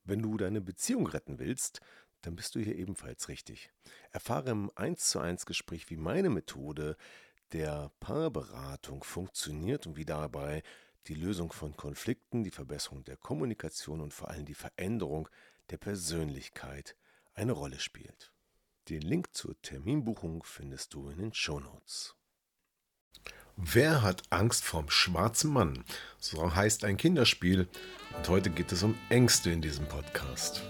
Wenn du deine Beziehung retten willst, dann bist du hier ebenfalls richtig. Erfahre im 1:1 Gespräch, wie meine Methode der Paarberatung funktioniert und wie dabei die Lösung von Konflikten, die Verbesserung der Kommunikation und vor allem die Veränderung der Persönlichkeit eine Rolle spielt. Den Link zur Terminbuchung findest du in den Shownotes. Wer hat Angst vorm schwarzen Mann? So heißt ein Kinderspiel und heute geht es um Ängste in diesem Podcast.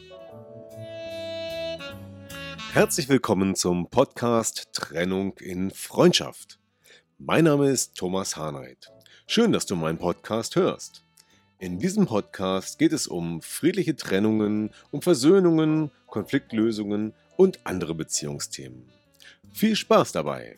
Herzlich willkommen zum Podcast Trennung in Freundschaft. Mein Name ist Thomas Hahnreit. Schön, dass du meinen Podcast hörst. In diesem Podcast geht es um friedliche Trennungen, um Versöhnungen, Konfliktlösungen und andere Beziehungsthemen. Viel Spaß dabei!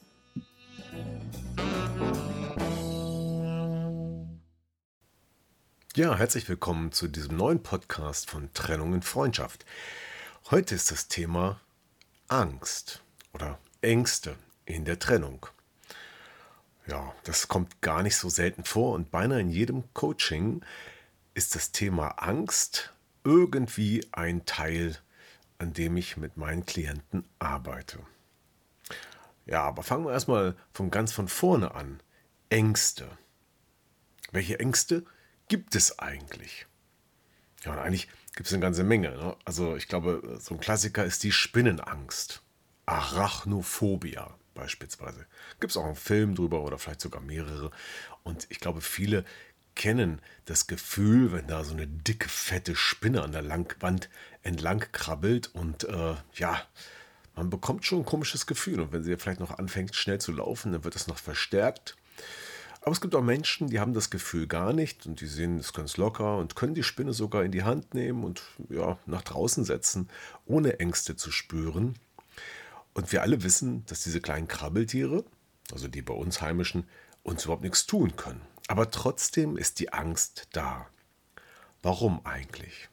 Ja, herzlich willkommen zu diesem neuen Podcast von Trennung in Freundschaft. Heute ist das Thema Angst oder Ängste in der Trennung. Ja, das kommt gar nicht so selten vor und beinahe in jedem Coaching ist das Thema Angst irgendwie ein Teil, an dem ich mit meinen Klienten arbeite. Ja, aber fangen wir erstmal von vorne an. Ängste. Welche Ängste gibt es eigentlich? Ja, und eigentlich gibt es eine ganze Menge. Ne? Also ich glaube, so ein Klassiker ist die Spinnenangst. Arachnophobia beispielsweise. Gibt es auch einen Film drüber oder vielleicht sogar mehrere. Und ich glaube, viele kennen das Gefühl, wenn da so eine dicke, fette Spinne an der Wand entlang krabbelt und ja, man bekommt schon ein komisches Gefühl. Und wenn sie vielleicht noch anfängt, schnell zu laufen, dann wird das noch verstärkt. Aber es gibt auch Menschen, die haben das Gefühl gar nicht und die sehen es ganz locker und können die Spinne sogar in die Hand nehmen und ja, nach draußen setzen, ohne Ängste zu spüren. Und wir alle wissen, dass diese kleinen Krabbeltiere, also die bei uns heimischen, uns überhaupt nichts tun können. Aber trotzdem ist die Angst da. Warum eigentlich?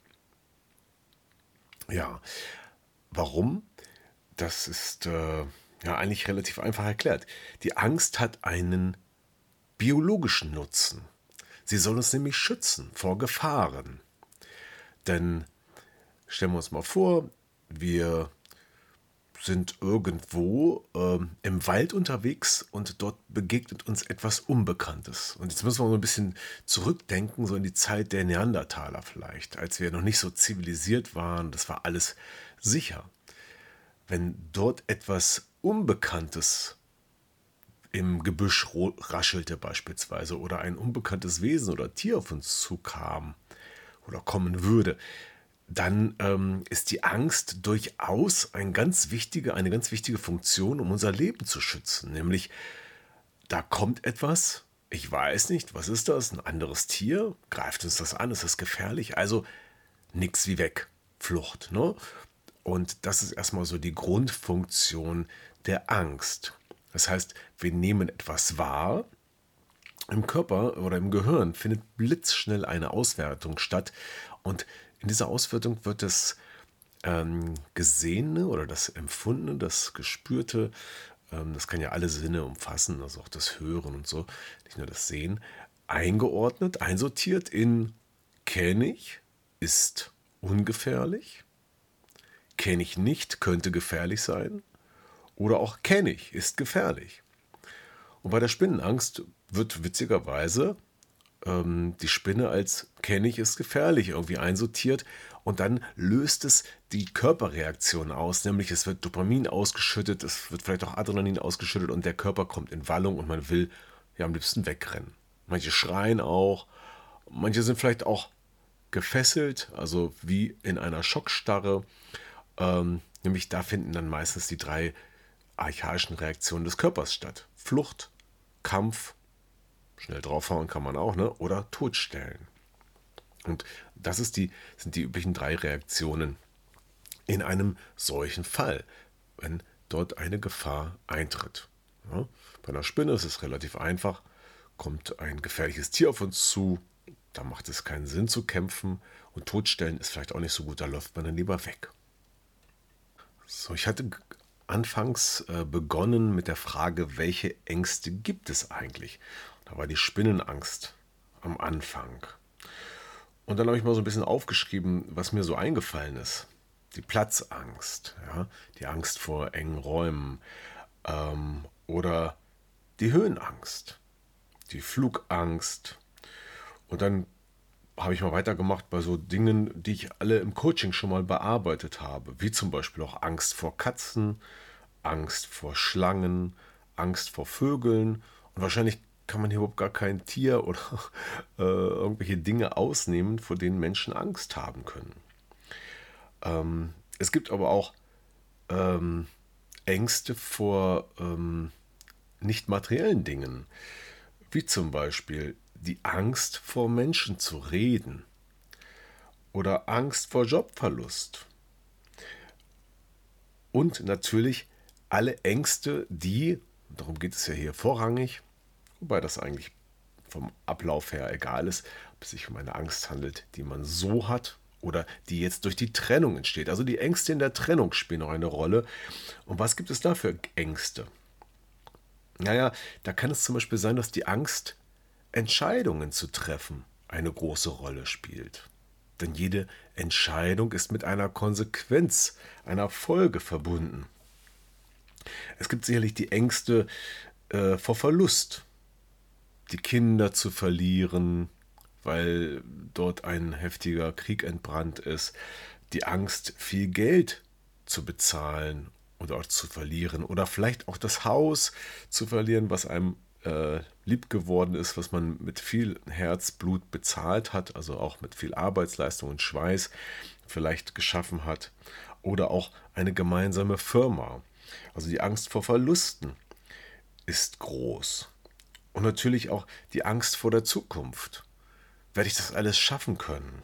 Ja, warum? Das ist ja eigentlich relativ einfach erklärt. Die Angst hat einen biologischen Nutzen. Sie soll uns nämlich schützen vor Gefahren. Denn stellen wir uns mal vor, wir sind irgendwo im Wald unterwegs und dort begegnet uns etwas Unbekanntes. Und jetzt müssen wir mal ein bisschen zurückdenken, so in die Zeit der Neandertaler vielleicht, als wir noch nicht so zivilisiert waren, das war alles sicher. Wenn dort etwas Unbekanntes im Gebüsch raschelte beispielsweise oder ein unbekanntes Wesen oder Tier auf uns zukam oder kommen würde, dann ist die Angst durchaus eine ganz wichtige Funktion, um unser Leben zu schützen. Nämlich, da kommt etwas, ich weiß nicht, was ist das, ein anderes Tier, greift uns das an, ist das gefährlich? Also nix wie weg, Flucht. Ne? Und das ist erstmal so die Grundfunktion der Angst. Das heißt, wir nehmen etwas wahr, im Körper oder im Gehirn findet blitzschnell eine Auswertung statt und in dieser Auswertung wird das Gesehene oder das Empfundene, das Gespürte, das kann ja alle Sinne umfassen, also auch das Hören und so, nicht nur das Sehen, eingeordnet, einsortiert in kenne ich, ist ungefährlich, kenne ich nicht, könnte gefährlich sein oder auch kenne ich, ist gefährlich. Und bei der Spinnenangst wird witzigerweise die Spinne als kenne ich, ist gefährlich irgendwie einsortiert und dann löst es die Körperreaktion aus, nämlich es wird Dopamin ausgeschüttet, es wird vielleicht auch Adrenalin ausgeschüttet und der Körper kommt in Wallung und man will ja am liebsten wegrennen. Manche schreien auch, manche sind vielleicht auch gefesselt, also wie in einer Schockstarre. Nämlich da finden dann meistens die drei archaischen Reaktionen des Körpers statt. Flucht, Kampf, schnell draufhauen kann man auch, ne? Oder totstellen. Und sind die üblichen drei Reaktionen in einem solchen Fall, wenn dort eine Gefahr eintritt. Ja? Bei einer Spinne ist es relativ einfach. Kommt ein gefährliches Tier auf uns zu, da macht es keinen Sinn zu kämpfen und totstellen ist vielleicht auch nicht so gut, da läuft man dann lieber weg. So, ich hatte anfangs begonnen mit der Frage, welche Ängste gibt es eigentlich? Da war die Spinnenangst am Anfang. Und dann habe ich mal so ein bisschen aufgeschrieben, was mir so eingefallen ist. Die Platzangst, ja, die Angst vor engen Räumen oder die Höhenangst, die Flugangst. Und dann habe ich mal weitergemacht bei so Dingen, die ich alle im Coaching schon mal bearbeitet habe, wie zum Beispiel auch Angst vor Katzen, Angst vor Schlangen, Angst vor Vögeln und wahrscheinlich kann man hier überhaupt gar kein Tier oder irgendwelche Dinge ausnehmen, vor denen Menschen Angst haben können. Es gibt aber auch Ängste vor nicht materiellen Dingen, wie zum Beispiel die Angst vor Menschen zu reden oder Angst vor Jobverlust. Und natürlich alle Ängste, die, darum geht es ja hier vorrangig, wobei das eigentlich vom Ablauf her egal ist, ob es sich um eine Angst handelt, die man so hat oder die jetzt durch die Trennung entsteht. Also die Ängste in der Trennung spielen noch eine Rolle. Und was gibt es da für Ängste? Naja, da kann es zum Beispiel sein, dass die Angst, Entscheidungen zu treffen, eine große Rolle spielt. Denn jede Entscheidung ist mit einer Konsequenz, einer Folge verbunden. Es gibt sicherlich die Ängste vor Verlust, die Kinder zu verlieren, weil dort ein heftiger Krieg entbrannt ist, die Angst, viel Geld zu bezahlen oder auch zu verlieren oder vielleicht auch das Haus zu verlieren, was einem lieb geworden ist, was man mit viel Herzblut bezahlt hat, also auch mit viel Arbeitsleistung und Schweiß vielleicht geschaffen hat oder auch eine gemeinsame Firma. Also die Angst vor Verlusten ist groß. Und natürlich auch die Angst vor der Zukunft. Werde ich das alles schaffen können?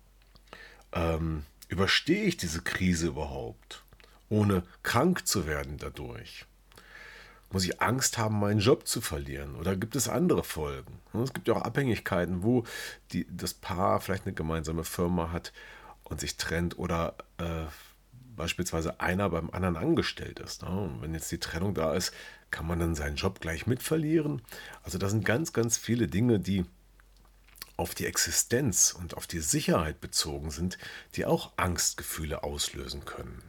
Überstehe ich diese Krise überhaupt, ohne krank zu werden dadurch? Muss ich Angst haben, meinen Job zu verlieren? Oder gibt es andere Folgen? Es gibt ja auch Abhängigkeiten, wo das Paar vielleicht eine gemeinsame Firma hat und sich trennt oder beispielsweise einer beim anderen angestellt ist. Ne? Und wenn jetzt die Trennung da ist, kann man dann seinen Job gleich mit verlieren? Also das sind ganz, ganz viele Dinge, die auf die Existenz und auf die Sicherheit bezogen sind, die auch Angstgefühle auslösen können.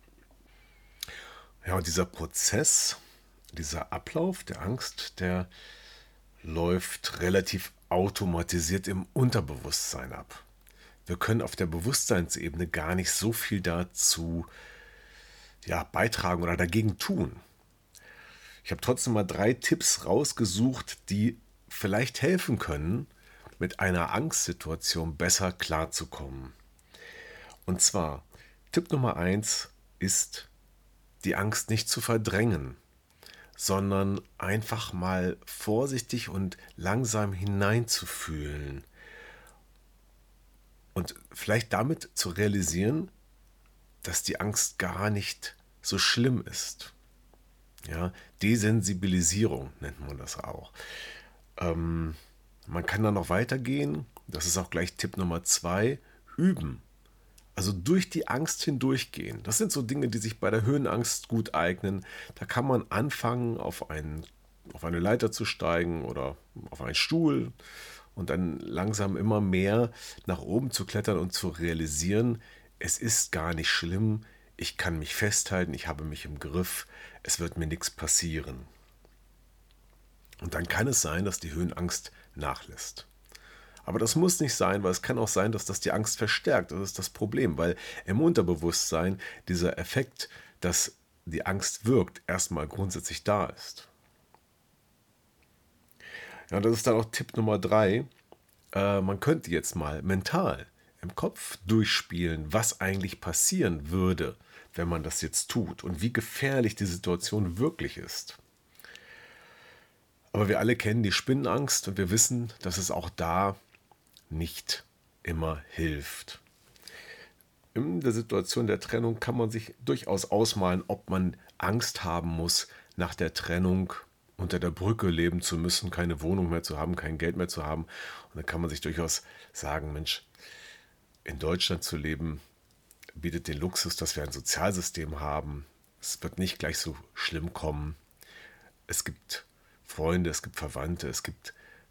Ja, und dieser Prozess, dieser Ablauf der Angst, der läuft relativ automatisiert im Unterbewusstsein ab. Wir können auf der Bewusstseinsebene gar nicht so viel dazu beitragen oder dagegen tun. Ich habe trotzdem mal 3 Tipps rausgesucht, die vielleicht helfen können, mit einer Angstsituation besser klarzukommen. Und zwar, Tipp Nummer 1 ist, die Angst nicht zu verdrängen, sondern einfach mal vorsichtig und langsam hineinzufühlen. Und vielleicht damit zu realisieren, dass die Angst gar nicht so schlimm ist. Ja, Desensibilisierung nennt man das auch. Man kann da noch weitergehen. Das ist auch gleich Tipp Nummer 2. Üben. Also durch die Angst hindurchgehen. Das sind so Dinge, die sich bei der Höhenangst gut eignen. Da kann man anfangen, auf eine Leiter zu steigen oder auf einen Stuhl und dann langsam immer mehr nach oben zu klettern und zu realisieren, es ist gar nicht schlimm, ich kann mich festhalten, ich habe mich im Griff, es wird mir nichts passieren. Und dann kann es sein, dass die Höhenangst nachlässt. Aber das muss nicht sein, weil es kann auch sein, dass das die Angst verstärkt. Das ist das Problem, weil im Unterbewusstsein dieser Effekt, dass die Angst wirkt, erstmal grundsätzlich da ist. Ja, und das ist dann auch Tipp Nummer 3. Man könnte jetzt mal mental im Kopf durchspielen, was eigentlich passieren würde, wenn man das jetzt tut und wie gefährlich die Situation wirklich ist. Aber wir alle kennen die Spinnenangst und wir wissen, dass es auch da nicht immer hilft. In der Situation der Trennung kann man sich durchaus ausmalen, ob man Angst haben muss, nach der Trennung unter der Brücke leben zu müssen, keine Wohnung mehr zu haben, kein Geld mehr zu haben. Und dann kann man sich durchaus sagen, Mensch, in Deutschland zu leben bietet den Luxus, dass wir ein Sozialsystem haben. Es wird nicht gleich so schlimm kommen. Es gibt Freunde, es gibt Verwandte, es gibt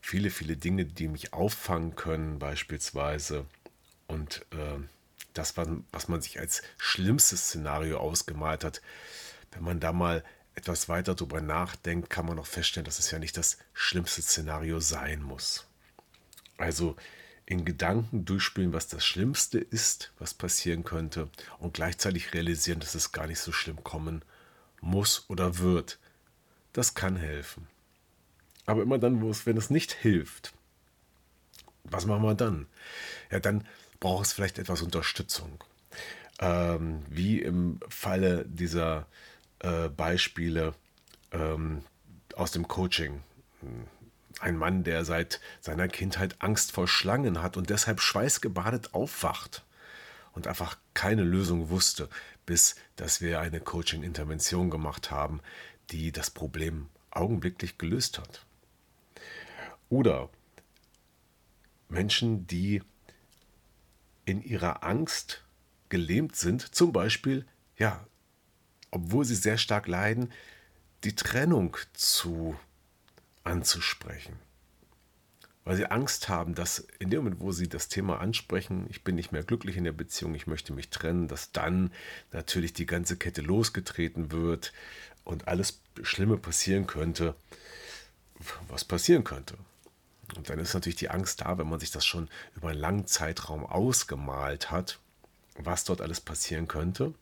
viele, viele Dinge, die mich auffangen können beispielsweise. Und das, was man sich als schlimmstes Szenario ausgemalt hat, wenn man da mal etwas weiter drüber nachdenkt, kann man auch feststellen, dass es ja nicht das schlimmste Szenario sein muss. Also in Gedanken durchspielen, was das Schlimmste ist, was passieren könnte, und gleichzeitig realisieren, dass es gar nicht so schlimm kommen muss oder wird. Das kann helfen. Aber immer dann, wenn es nicht hilft, was machen wir dann? Ja, dann braucht es vielleicht etwas Unterstützung. Wie im Falle dieser Beispiele aus dem Coaching. Ein Mann, der seit seiner Kindheit Angst vor Schlangen hat und deshalb schweißgebadet aufwacht und einfach keine Lösung wusste, bis dass wir eine Coaching-Intervention gemacht haben, die das Problem augenblicklich gelöst hat. Oder Menschen, die in ihrer Angst gelähmt sind, zum Beispiel, ja, obwohl sie sehr stark leiden, die Trennung anzusprechen. Weil sie Angst haben, dass in dem Moment, wo sie das Thema ansprechen, ich bin nicht mehr glücklich in der Beziehung, ich möchte mich trennen, dass dann natürlich die ganze Kette losgetreten wird und alles Schlimme passieren könnte, was passieren könnte. Und dann ist natürlich die Angst da, wenn man sich das schon über einen langen Zeitraum ausgemalt hat, was dort alles passieren könnte.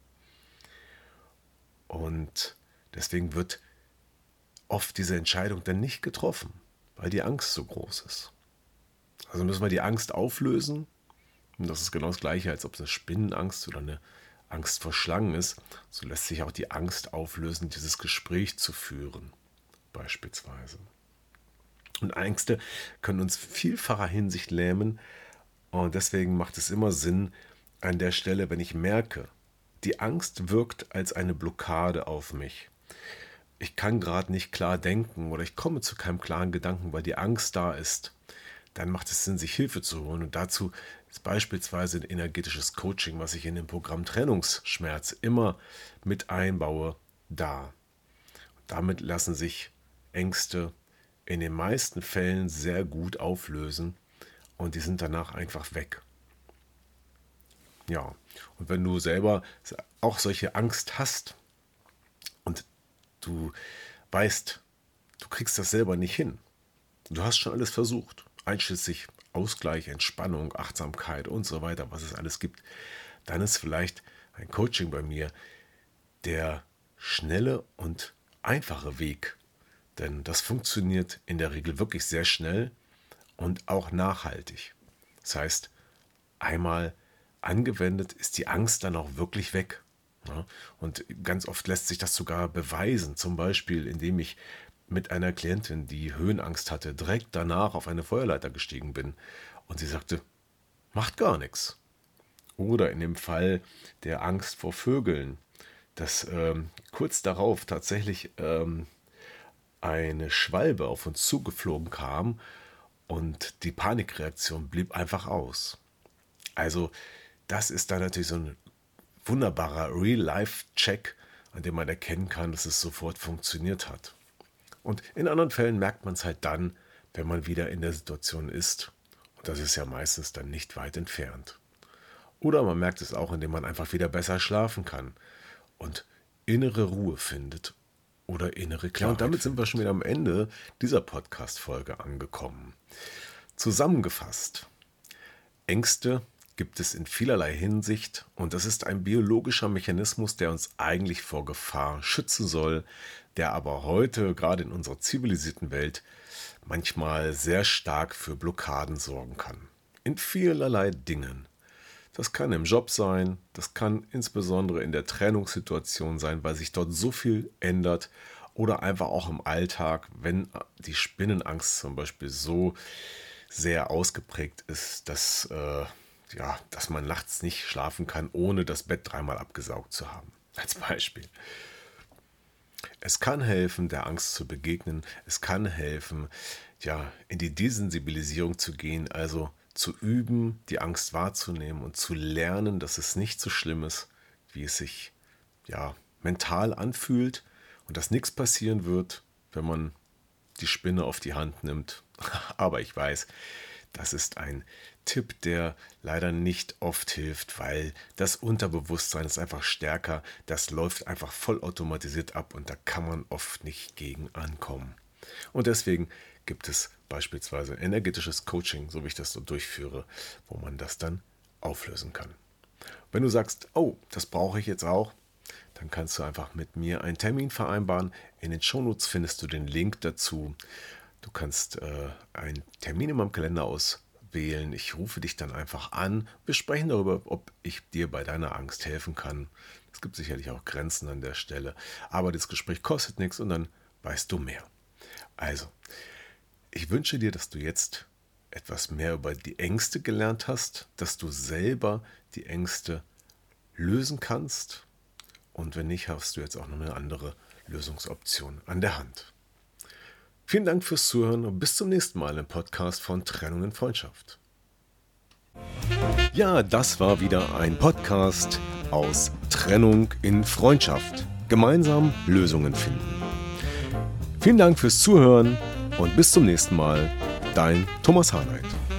Und deswegen wird oft diese Entscheidung dann nicht getroffen, weil die Angst so groß ist. Also müssen wir die Angst auflösen. Und das ist genau das Gleiche, als ob es eine Spinnenangst oder eine Angst vor Schlangen ist. So lässt sich auch die Angst auflösen, dieses Gespräch zu führen, beispielsweise. Und Ängste können uns vielfacher Hinsicht lähmen. Und deswegen macht es immer Sinn, an der Stelle, wenn ich merke, die Angst wirkt als eine Blockade auf mich. Ich kann gerade nicht klar denken oder ich komme zu keinem klaren Gedanken, weil die Angst da ist. Dann macht es Sinn, sich Hilfe zu holen. Und dazu ist beispielsweise ein energetisches Coaching, was ich in dem Programm Trennungsschmerz immer mit einbaue, da. Damit lassen sich Ängste in den meisten Fällen sehr gut auflösen und die sind danach einfach weg. Ja, und wenn du selber auch solche Angst hast und du weißt, du kriegst das selber nicht hin, du hast schon alles versucht, einschließlich Ausgleich, Entspannung, Achtsamkeit und so weiter, was es alles gibt, dann ist vielleicht ein Coaching bei mir der schnelle und einfache Weg. Denn das funktioniert in der Regel wirklich sehr schnell und auch nachhaltig. Das heißt, einmal angewendet ist die Angst dann auch wirklich weg. Ja? Und ganz oft lässt sich das sogar beweisen. Zum Beispiel, indem ich mit einer Klientin, die Höhenangst hatte, direkt danach auf eine Feuerleiter gestiegen bin. Und sie sagte, macht gar nichts. Oder in dem Fall der Angst vor Vögeln, dass kurz darauf tatsächlich eine Schwalbe auf uns zugeflogen kam und die Panikreaktion blieb einfach aus. Also das ist dann natürlich so ein wunderbarer Real-Life-Check, an dem man erkennen kann, dass es sofort funktioniert hat. Und in anderen Fällen merkt man es halt dann, wenn man wieder in der Situation ist. Und das ist ja meistens dann nicht weit entfernt. Oder man merkt es auch, indem man einfach wieder besser schlafen kann und innere Ruhe findet oder innere Klarheit. Ja, und damit sind wir schon wieder am Ende dieser Podcast-Folge angekommen. Zusammengefasst, Ängste gibt es in vielerlei Hinsicht und das ist ein biologischer Mechanismus, der uns eigentlich vor Gefahr schützen soll, der aber heute, gerade in unserer zivilisierten Welt, manchmal sehr stark für Blockaden sorgen kann. In vielerlei Dingen. Das kann im Job sein, das kann insbesondere in der Trennungssituation sein, weil sich dort so viel ändert oder einfach auch im Alltag, wenn die Spinnenangst zum Beispiel so sehr ausgeprägt ist, dass man nachts nicht schlafen kann, ohne das Bett dreimal abgesaugt zu haben. Als Beispiel. Es kann helfen, der Angst zu begegnen. Es kann helfen, ja, in die Desensibilisierung zu gehen, also zu üben, die Angst wahrzunehmen und zu lernen, dass es nicht so schlimm ist, wie es sich ja mental anfühlt und dass nichts passieren wird, wenn man die Spinne auf die Hand nimmt Aber ich weiß, das ist ein Tipp, der leider nicht oft hilft, weil das Unterbewusstsein ist einfach stärker. Das läuft einfach vollautomatisiert ab und da kann man oft nicht gegen ankommen. Und deswegen gibt es beispielsweise energetisches Coaching, so wie ich das so durchführe, wo man das dann auflösen kann. Wenn du sagst, oh, das brauche ich jetzt auch, dann kannst du einfach mit mir einen Termin vereinbaren. In den Shownotes findest du den Link dazu. Du kannst einen Termin in meinem Kalender auswählen. Ich rufe dich dann einfach an. Wir sprechen darüber, ob ich dir bei deiner Angst helfen kann. Es gibt sicherlich auch Grenzen an der Stelle. Aber das Gespräch kostet nichts und dann weißt du mehr. Also, ich wünsche dir, dass du jetzt etwas mehr über die Ängste gelernt hast, dass du selber die Ängste lösen kannst. Und wenn nicht, hast du jetzt auch noch eine andere Lösungsoption an der Hand. Vielen Dank fürs Zuhören und bis zum nächsten Mal im Podcast von Trennung in Freundschaft. Ja, das war wieder ein Podcast aus Trennung in Freundschaft. Gemeinsam Lösungen finden. Vielen Dank fürs Zuhören und bis zum nächsten Mal. Dein Thomas Harnight.